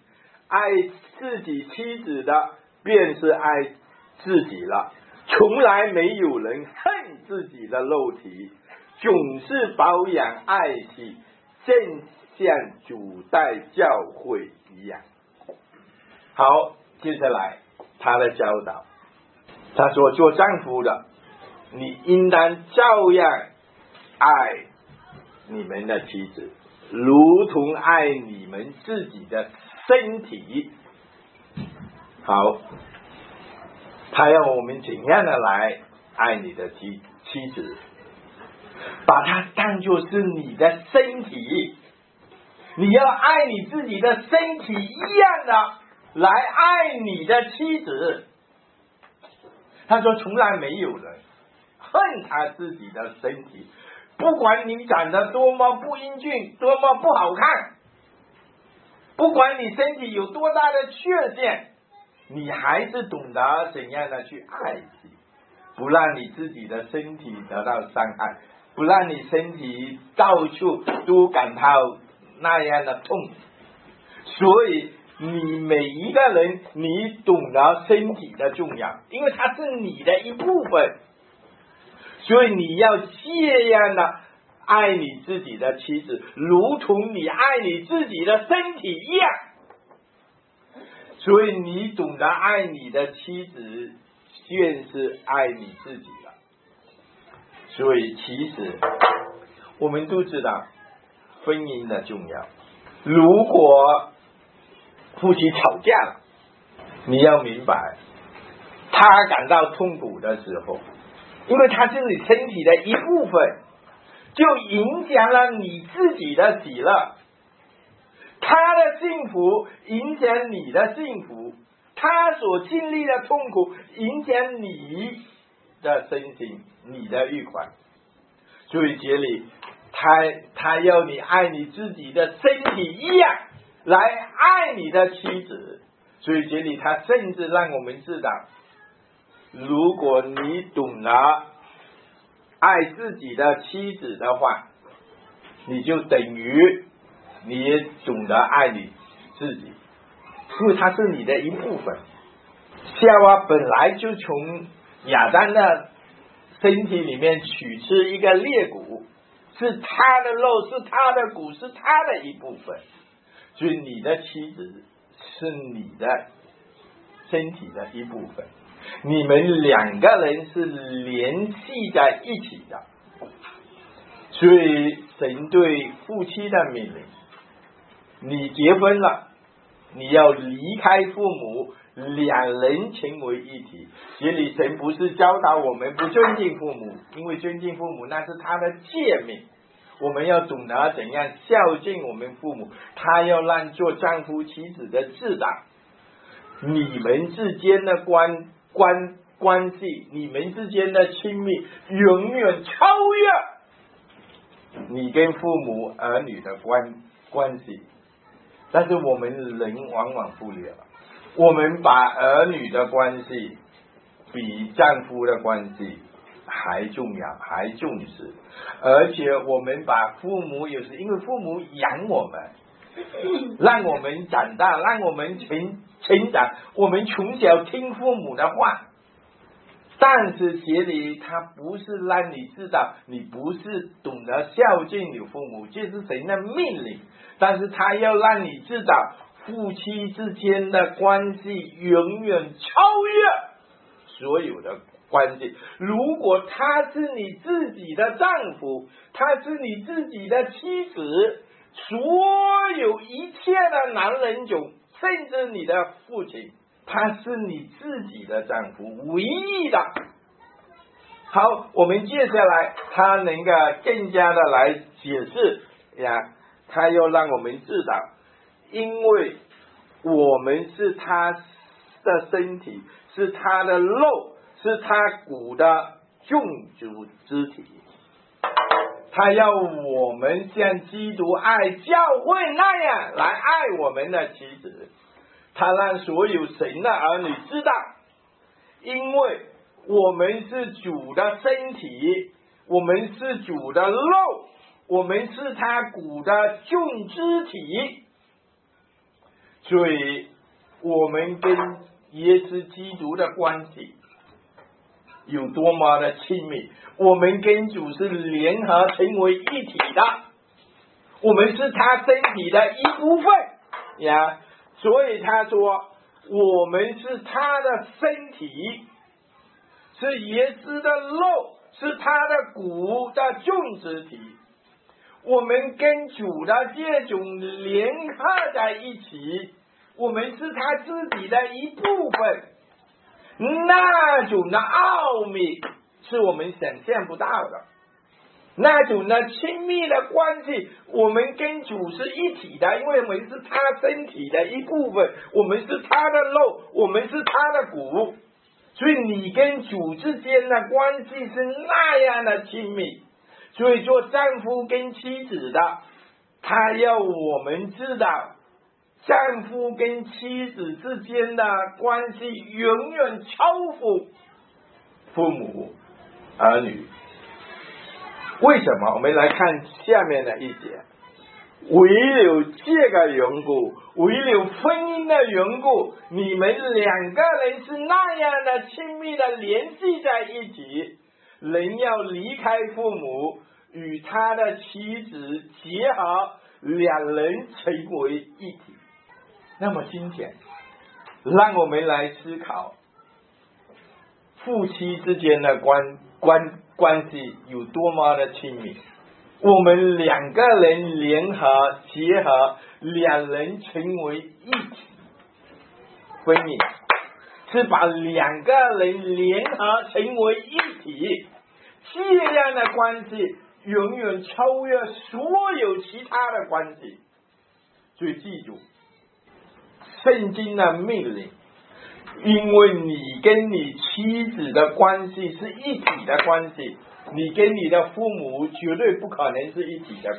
爱自己妻子的，便是爱自己了。从来没有人恨自己的肉体，总是保养爱惜，正像主待教会一样。好，接下来他的教导，他说做丈夫的，你应当照样爱你们的妻子，如同爱你们自己的身体。好，他要我们怎样的来爱你的妻子，把它当作是你的身体，你要爱你自己的身体一样的来爱你的妻子。他说从来没有人恨他自己的身体，不管你长得多么不英俊，多么不好看，不管你身体有多大的缺陷，你还是懂得怎样的去爱惜，不让你自己的身体得到伤害，不让你身体到处都感到那样的痛。所以你每一个人，你懂得身体的重要，因为它是你的一部分，所以你要这样的爱你自己的妻子，如同你爱你自己的身体一样。所以你懂得爱你的妻子，便是爱你自己了。所以其实我们都知道婚姻的重要。如果夫妻吵架了，你要明白，他感到痛苦的时候，因为他是你身体的一部分，就影响了你自己的喜乐，他的幸福影响你的幸福，他所经历的痛苦影响你的身心，你的愉快。所以这里他要你爱你自己的身体一样来爱你的妻子。所以这里他甚至让我们知道，如果你懂得爱自己的妻子的话，你就等于你也懂得爱你自己，因为它是你的一部分。夏娃本来就从亚当的身体里面取出一个肋骨，是他的肉，是他的骨，是他的一部分。所以你的妻子是你的身体的一部分，你们两个人是联系在一起的。所以神对夫妻的命令，你结婚了，你要离开父母，两人成为一体。这里神不是教导我们不尊敬父母，因为尊敬父母那是他的诫命，我们要懂得怎样孝敬我们父母。他要让做丈夫妻子的知道，你们之间的关系，你们之间的亲密永远超越你跟父母儿女的关系。但是我们人往往忽略了，我们把儿女的关系比丈夫的关系还重要，还重视。而且我们把父母，有时因为父母养我们，让我们长大，让我们成长，我们从小听父母的话。但是这里他不是让你知道你不是懂得孝敬你父母，这是神的命令。但是他要让你知道，夫妻之间的关系永远超越所有的关系。如果他是你自己的丈夫，他是你自己的妻子，所有一切的男人中，甚至你的父亲，他是你自己的丈夫，唯一的。好，我们接下来他能够更加的来解释呀，他要让我们知道，因为我们是他的身体，是他的肉，是他骨的众主肢体。他要我们像基督爱教会那样来爱我们的妻子。他让所有神的儿女知道，因为我们是主的身体，我们是主的肉，我们是他骨的众肢体。所以我们跟耶稣基督的关系有多么的亲密，我们跟主是联合成为一体的，我们是他身体的一部分呀。所以他说我们是他的身体，是耶稣的肉，是他的骨的种植体，我们跟主的这种联合在一起，我们是他自己的一部分，那种的奥秘是我们想象不到的，那种的亲密的关系，我们跟主是一体的，因为我们是他身体的一部分，我们是他的肉，我们是他的骨，所以你跟主之间的关系是那样的亲密。所以做丈夫跟妻子的，他要我们知道丈夫跟妻子之间的关系永远超乎父母儿女。为什么？我们来看下面的一节，为了这个缘故，为了婚姻的缘故，你们两个人是那样的亲密的联系在一起，人要离开父母，与他的妻子结合，两人成为一体。那么今天让我们来思考夫妻之间的关系有多么的亲密，我们两个人联合结合，两人成为一体。婚姻是把两个人联合成为一体，这样的关系永远超越所有其他的关系。所以记住圣经的命令，因为你跟你妻子的关系是一体的关系，你跟你的父母绝对不可能是一体的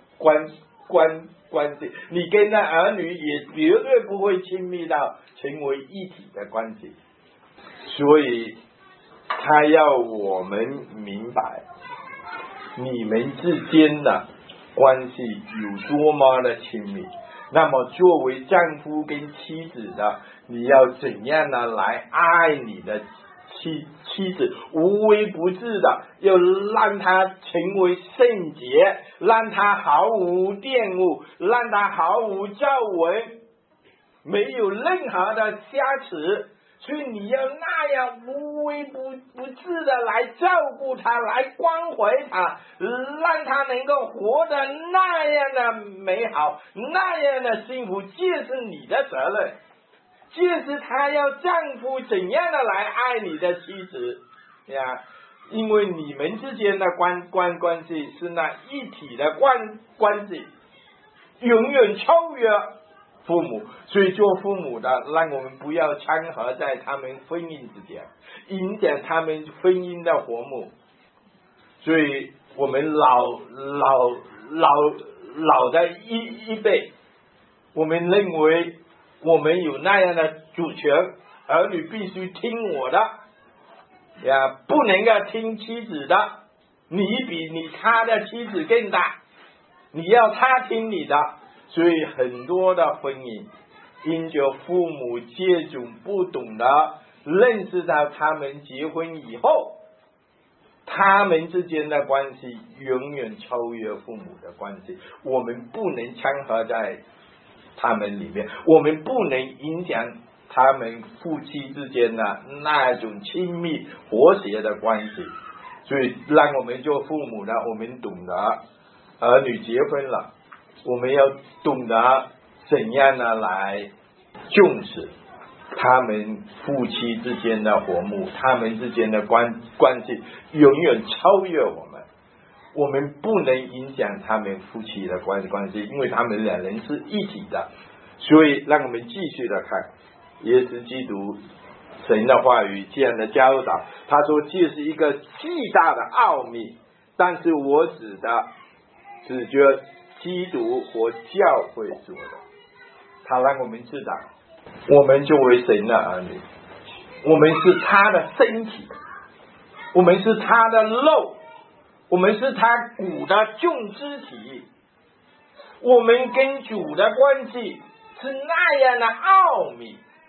关系，你跟那儿女也绝对不会亲密到成为一体的关系。所以他要我们明白你们之间的关系有多么的亲密。那么作为丈夫跟妻子的，你要怎样的来爱你的妻子，无微不至的要让她成为圣洁，让她毫无玷污，让她毫无皱纹，没有任何的瑕疵。所以你要那样无微不至的来照顾她，来关怀她，让她能够活得那样的美好，那样的幸福，这是你的责任。这是他要丈夫怎样的来爱你的妻子呀？因为你们之间的关系是那一体的关系，永远超越父母。所以做父母的，让我们不要掺和在他们婚姻之间，影响他们婚姻的和睦。所以我们老的一辈，我们认为我们有那样的主权，儿女必须听我的呀，不能够听妻子的，你比他的妻子更大，你要他听你的。所以很多的婚姻因着父母这种不懂得认识到他们结婚以后，他们之间的关系永远超越父母的关系。我们不能掺和在他们里面，我们不能影响他们夫妻之间的那种亲密和谐的关系。所以让我们做父母的，我们懂得儿女结婚了，我们要懂得怎样的来重视他们夫妻之间的和睦，他们之间的关系永远超越我们。我们不能影响他们夫妻的关系，因为他们两人是一体的。所以让我们继续的看耶稣基督神的话语这样的教导。他说这是一个巨大的奥秘，但是我指着基督和教会说的。他让我们知道，我们作为神的儿女，我们是他的身体，我们是他的肉，我们是他骨的种肢体，我们跟主的关系是那样的奥秘，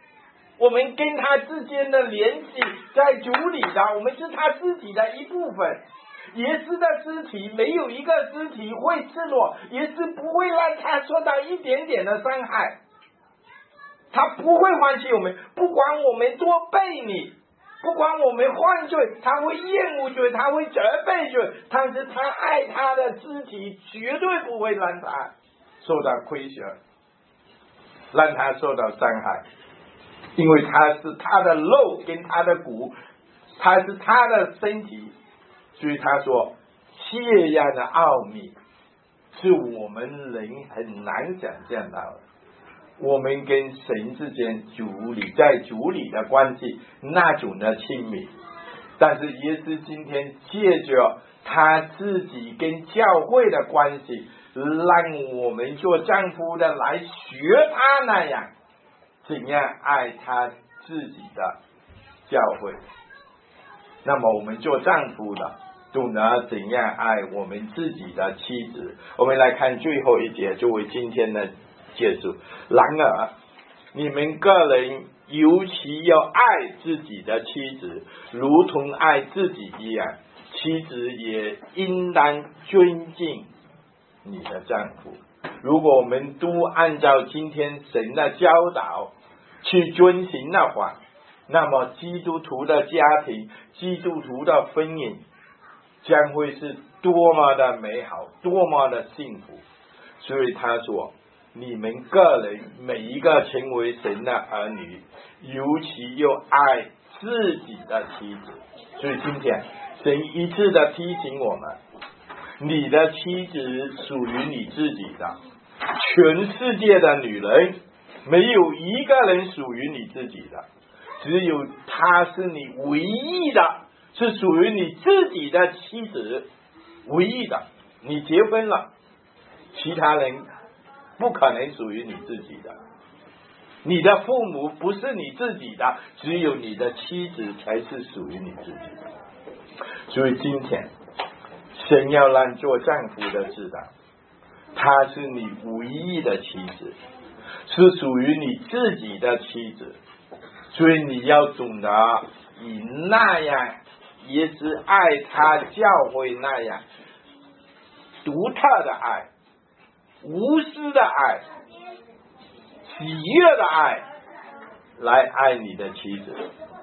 我们跟他之间的联系在主里的，我们是他肢体的一部分。耶稣的肢体没有一个肢体会赤裸，耶稣不会让他受到一点点的伤害，他不会放弃我们，不管我们多悖逆，不管我们犯罪，他会厌恶罪，他会责备罪，但是他爱他的肢体，绝对不会让他受到亏损，让他受到伤害，因为他是他的肉跟他的骨，他是他的身体。所以他说这样的奥秘是我们人很难想象到的。我们跟神之间在主里的关系那种的亲密，但是耶稣今天借着他自己跟教会的关系，让我们做丈夫的来学他那样怎样爱他自己的教会。那么我们做丈夫的懂得怎样爱我们自己的妻子。我们来看最后一节作为今天的结束。然而你们个人尤其要爱自己的妻子，如同爱自己一样，妻子也应当尊敬你的丈夫。如果我们都按照今天神的教导去遵行的话，那么基督徒的家庭，基督徒的婚姻将会是多么的美好，多么的幸福。所以他说你们个人每一个成为神的儿女，尤其又爱自己的妻子。所以今天神一次的提醒我们，你的妻子属于你自己的，全世界的女人没有一个人属于你自己的，只有她是你唯一的，是属于你自己的妻子，唯一的。你结婚了，其他人不可能属于你自己的，你的父母不是你自己的，只有你的妻子才是属于你自己的。所以今天神要让做丈夫的知道，她是你唯一的妻子，是属于你自己的妻子。所以你要懂得以那样也是爱他教会那样独特的爱，无私的爱，喜悦的爱来爱你的妻子，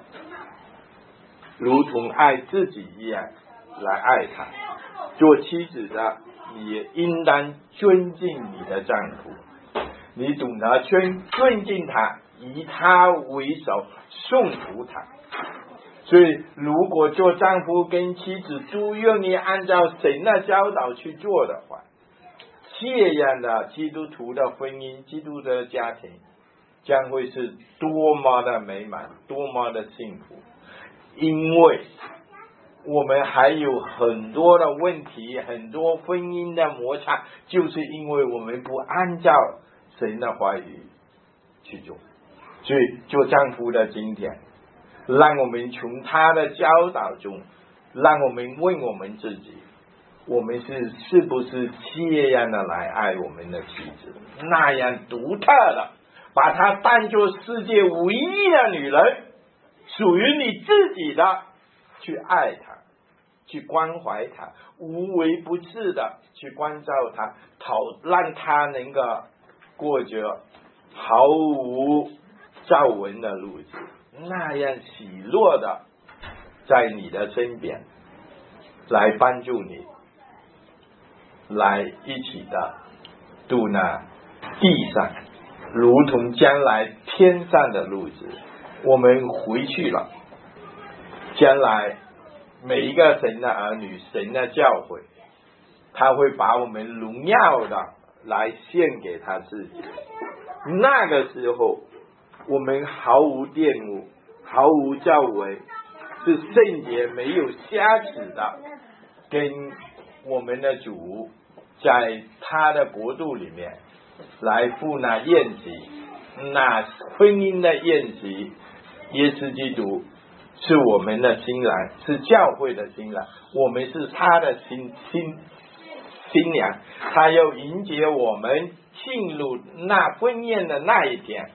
如同爱自己一样来爱他。做妻子的你也应当尊敬你的丈夫，你懂得尊敬他，以他为首，顺服他。所以如果做丈夫跟妻子都愿意按照神的教导去做的话，这样的基督徒的婚姻，基督徒的家庭将会是多么的美满，多么的幸福。因为我们还有很多的问题，很多婚姻的摩擦，就是因为我们不按照神的话语去做。所以做丈夫的今天，让我们从他的教导中，让我们问我们自己，我们是不是这样的来爱我们的妻子，那样独特的把她当作世界唯一的女人，属于你自己的，去爱她，去关怀她，无微不至的去关照她，让她能够过着毫无皱纹的日子，那样喜乐的在你的身边，来帮助你，来一起的度那地上如同将来天上的日子。我们回去了，将来每一个神的儿女，神的教会，他会把我们荣耀的来献给他自己。那个时候我们毫无玷污，毫无皱纹，是圣洁没有瑕疵的，跟我们的主在他的国度里面来赴那宴席，那婚姻的宴席。耶稣基督是我们的新郎，是教会的新郎，我们是他的新娘，他要迎接我们进入那婚宴的那一天，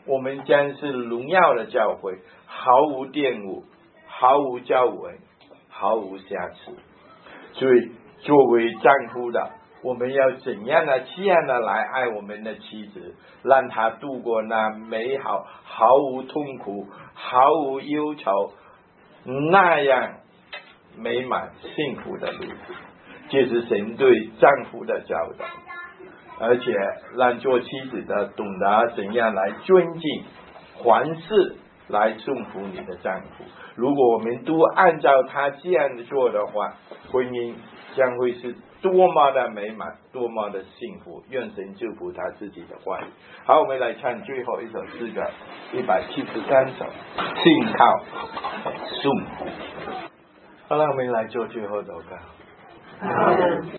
我们将是荣耀的教会，毫无玷污，毫无焦纹，毫无瑕疵。所以作为丈夫的，我们要怎样的这样的来爱我们的妻子，让她度过那美好毫无痛苦毫无忧愁那样美满幸福的日子。这是神对丈夫的教导，而且让做妻子的懂得怎样来尊敬凡事来祝福你的丈夫。如果我们都按照他这样做的话，婚姻将会是多么的美满，多么的幸福。愿神祝福他自己的话语。好，我们来唱最后一首诗歌173首，信靠颂。好了，我们来做最后祷告。